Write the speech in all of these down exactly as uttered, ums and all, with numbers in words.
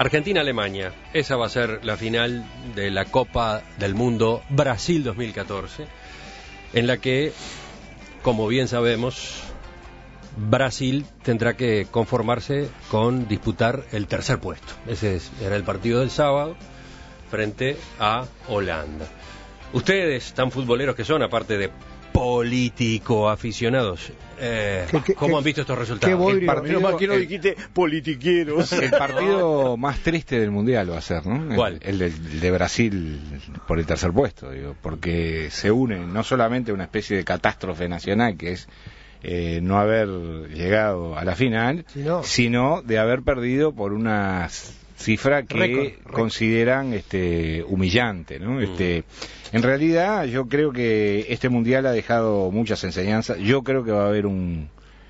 Argentina-Alemania, esa va a ser la final de la Copa del Mundo Brasil dos mil catorce, en la que, como bien sabemos, Brasil tendrá que conformarse con disputar el tercer puesto. Ese es, era el partido del sábado frente a Holanda. Ustedes, tan futboleros que son, aparte de político aficionados, eh, ¿Qué, qué, ¿cómo qué, han visto estos resultados? Bodrio, el partido más que no dijiste politiqueros. El partido más triste del mundial va a ser, ¿no? ¿Cuál? El, el, de, el de Brasil por el tercer puesto, digo, porque se une no solamente una especie de catástrofe nacional que es eh, no haber llegado a la final, si no, sino de haber perdido por una cifra que récord, récord. consideran este humillante, ¿no? Mm. Este, en realidad yo creo que este mundial ha dejado muchas enseñanzas. Yo creo que va a haber un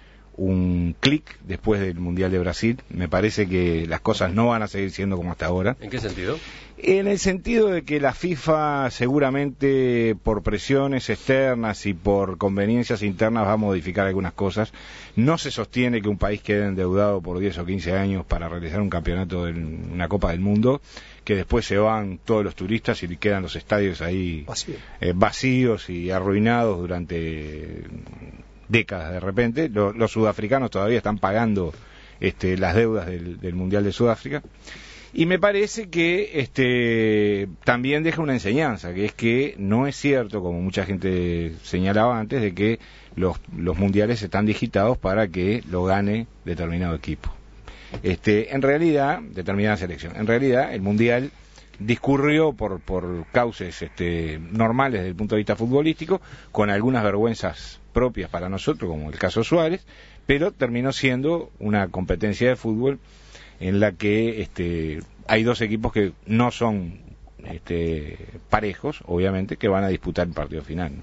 un clic después del mundial de Brasil. Me parece que las cosas no van a seguir siendo como hasta ahora. ¿En qué sentido? En el sentido de que la FIFA seguramente por presiones externas y por conveniencias internas va a modificar algunas cosas. No se sostiene que un país quede endeudado por diez o quince años para realizar un campeonato de una Copa del Mundo, que después se van todos los turistas y quedan los estadios ahí Vacío. eh, vacíos y arruinados durante décadas de repente. Los, los sudafricanos todavía están pagando este, las deudas del, del Mundial de Sudáfrica. Y me parece que este también deja una enseñanza, que es que no es cierto, como mucha gente señalaba antes, de que los, los mundiales están digitados para que lo gane determinado equipo. Este, en realidad, determinada selección. En realidad, el mundial discurrió por, por cauces este, normales desde el punto de vista futbolístico, con algunas vergüenzas propias para nosotros, como el caso Suárez, pero terminó siendo una competencia de fútbol en la que este, hay dos equipos que no son este, parejos, obviamente, que van a disputar el partido final.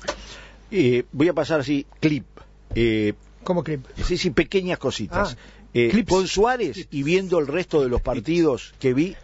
Eh, voy a pasar así, clip. Eh, ¿Cómo clip? Sí, sí, pequeñas cositas. Ah, eh, con Suárez clips. Y viendo el resto de los partidos que vi,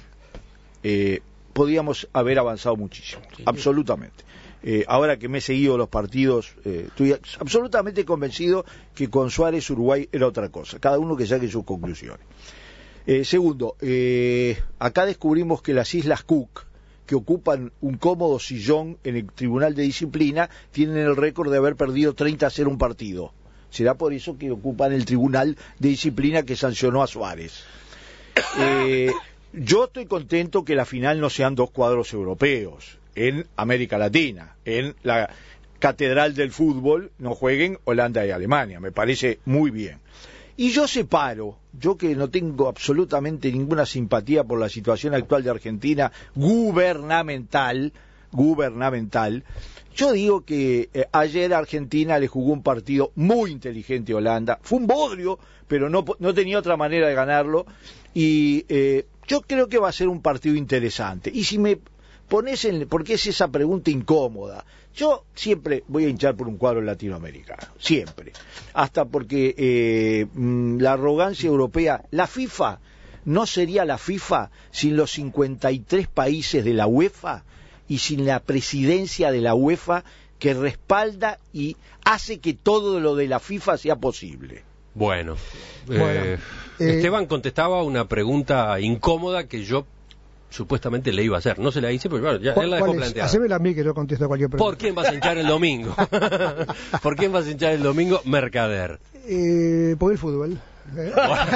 eh, podíamos haber avanzado muchísimo, sí, absolutamente. Eh, ahora que me he seguido los partidos, eh, estoy absolutamente convencido que con Suárez Uruguay era otra cosa. Cada uno que saque sus conclusiones. Eh, segundo, eh, acá descubrimos que las Islas Cook, que ocupan un cómodo sillón en el Tribunal de Disciplina, tienen el récord de haber perdido treinta a cero un partido. Será por eso que ocupan el Tribunal de Disciplina que sancionó a Suárez. Eh, yo estoy contento que la final no sean dos cuadros europeos en América Latina, en la catedral del fútbol no jueguen Holanda y Alemania, me parece muy bien. Y yo separo, yo que no tengo absolutamente ninguna simpatía por la situación actual de Argentina gubernamental, gubernamental, yo digo que eh, ayer Argentina le jugó un partido muy inteligente a Holanda, fue un bodrio, pero no, no tenía otra manera de ganarlo, y eh, yo creo que va a ser un partido interesante. Y si me pones en, porque es esa pregunta incómoda, yo siempre voy a hinchar por un cuadro latinoamericano, siempre, hasta porque eh, la arrogancia europea, la FIFA no sería la FIFA sin los cincuenta y tres países de la UEFA y sin la presidencia de la UEFA que respalda y hace que todo lo de la FIFA sea posible. Bueno, bueno eh, eh, Esteban contestaba una pregunta incómoda que yo supuestamente le iba a hacer. No se la hice, pero bueno, ya él la dejó planteada. Hacémela a mí que yo contesto cualquier pregunta. ¿Por quién vas a hinchar el domingo? ¿Por quién vas a hinchar el domingo? Mercader. Eh, por el fútbol. ¿Eh?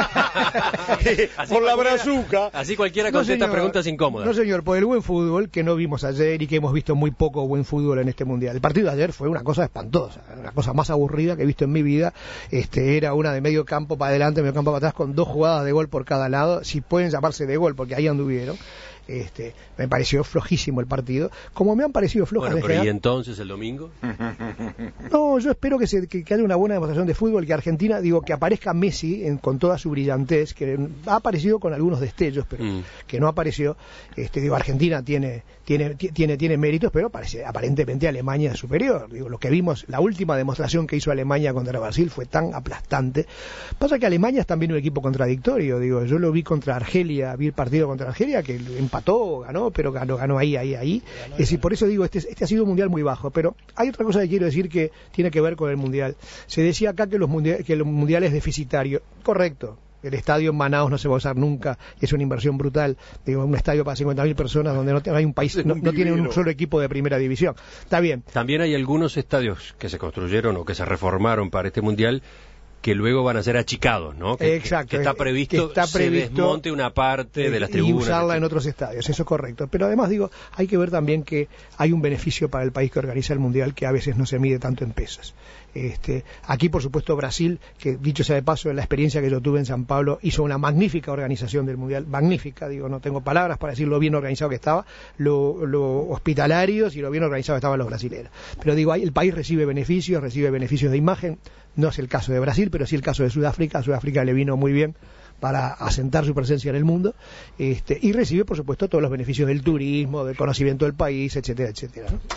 Por la brazuca. Así cualquiera contesta no, preguntas incómodas. No, señor, por el buen fútbol que no vimos ayer y que hemos visto muy poco buen fútbol en este mundial. El partido de ayer fue una cosa espantosa, una cosa más aburrida que he visto en mi vida. Este, era una de medio campo para adelante, medio campo para atrás, con dos jugadas de gol por cada lado, si pueden llamarse de gol, porque ahí anduvieron. Este, me pareció flojísimo el partido, como me han parecido flojas. Bueno, pero general. ¿Y entonces el domingo? No, yo espero que, se, que, que haya una buena demostración de fútbol, que Argentina, digo, que aparezca Messi en, con toda su brillantez, que ha aparecido con algunos destellos, pero mm. que no apareció. Este, digo, Argentina tiene tiene tiene tiene méritos, pero parece aparentemente Alemania es superior. Digo, lo que vimos, la última demostración que hizo Alemania contra Brasil fue tan aplastante. Pasa que Alemania es también un equipo contradictorio. Digo, yo lo vi contra Argelia, vi el partido contra Argelia que empató, ganó, pero ganó, ganó ahí, ahí, ahí. Es decir, por eso digo, este, este ha sido un mundial muy bajo. Pero hay otra cosa que quiero decir que tiene que ver con el mundial. Se decía acá que los, mundial, que los mundiales deficitarios. Correcto. El estadio en Manaus no se va a usar nunca, es una inversión brutal. Digo, un estadio para cincuenta mil personas donde no, no hay un país, no, no tiene un solo equipo de primera división. Está bien. También hay algunos estadios que se construyeron o que se reformaron para este mundial que luego van a ser achicados, ¿no? Que, Exacto. Que, que está previsto, que está previsto se desmonte una parte de las tribunas. Y usarla en otros estadios, eso es correcto. Pero además, digo, hay que ver también que hay un beneficio para el país que organiza el Mundial que a veces no se mide tanto en pesos. Este, aquí, por supuesto, Brasil, que dicho sea de paso, la experiencia que yo tuve en San Pablo, hizo una magnífica organización del Mundial, magnífica, digo, no tengo palabras para decir lo bien organizado que estaba, lo, lo hospitalarios y lo bien organizado que estaban los brasileños. Pero digo, ahí el país recibe beneficios, recibe beneficios de imagen, no es el caso de Brasil, pero sí el caso de Sudáfrica. A Sudáfrica le vino muy bien para asentar su presencia en el mundo, este, y recibe, por supuesto, todos los beneficios del turismo, del conocimiento del país, etcétera, etcétera, ¿no?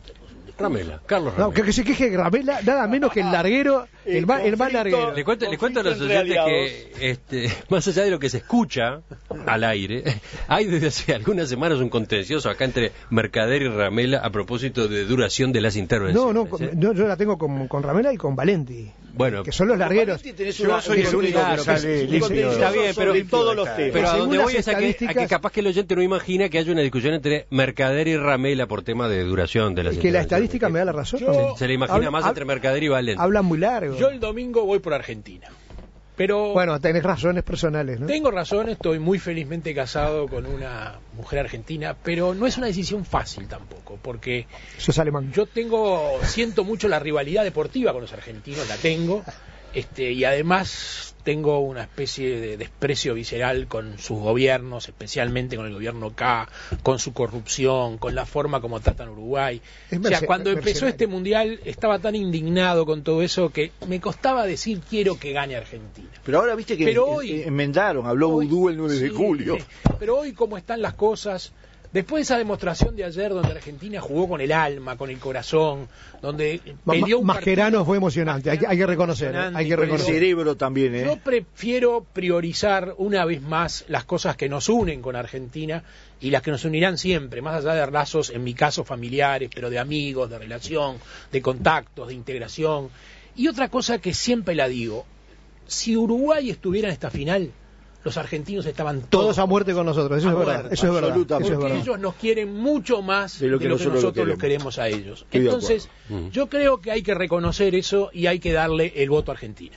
Ramela, Carlos Ramela. No, que, que se queje Ramela, nada menos que el larguero, el, el, más, el más larguero. Le cuento, le cuento a los oyentes que, este, más allá de lo que se escucha al aire, hay desde hace algunas semanas un contencioso acá entre Mercader y Ramela a propósito de duración de las intervenciones. No, no, ¿eh? yo, yo la tengo con, con Ramela y con Valenti. Bueno, que son los largueros. Yo soy el único que sale limpio. Está bien, pero todos los temas. Pero a donde voy es a que, a que capaz que el oyente no imagina que haya una discusión entre Mercader y Ramela por tema de duración de las es que la estadística me da la razón. Yo, se le imagina habla, más entre Mercader y Valenti. Hablan muy largo. Yo el domingo voy por Argentina. Pero bueno, tenés razones personales, ¿no? Tengo razones, estoy muy felizmente casado con una mujer argentina, pero no es una decisión fácil tampoco, porque eso es alemán. Yo tengo, siento mucho la rivalidad deportiva con los argentinos, la tengo, este, y además tengo una especie de desprecio visceral con sus gobiernos, especialmente con el gobierno K, con su corrupción, con la forma como tratan Uruguay. O sea, cuando empezó este mundial estaba tan indignado con todo eso que me costaba decir quiero que gane Argentina. Pero ahora viste que pero hoy, enmendaron, habló Udú el nueve de julio. Sí, pero hoy como están las cosas, después de esa demostración de ayer donde Argentina jugó con el alma, con el corazón, donde peleó un Mascherano partido, fue emocionante, hay que, hay que reconocer, hay que reconocer. El cerebro también, ¿eh? Yo prefiero priorizar una vez más las cosas que nos unen con Argentina y las que nos unirán siempre, más allá de lazos, en mi caso familiares, pero de amigos, de relación, de contactos, de integración. Y otra cosa que siempre la digo, si Uruguay estuviera en esta final, los argentinos estaban todos, todos a muerte con nosotros, eso es verdad, eso es verdad, porque eso es verdad. Ellos nos quieren mucho más de lo que, de lo que nosotros, nosotros los queremos a ellos. Estoy Entonces, yo creo que hay que reconocer eso y hay que darle el voto a Argentina.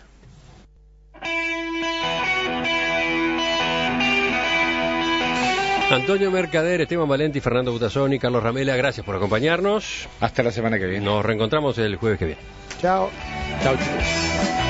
Antonio Mercader, Esteban Valenti, Fernando Butazzoni, Carlos Ramela, gracias por acompañarnos. Hasta la semana que viene. Nos reencontramos el jueves que viene. Chao. Chao, chicos.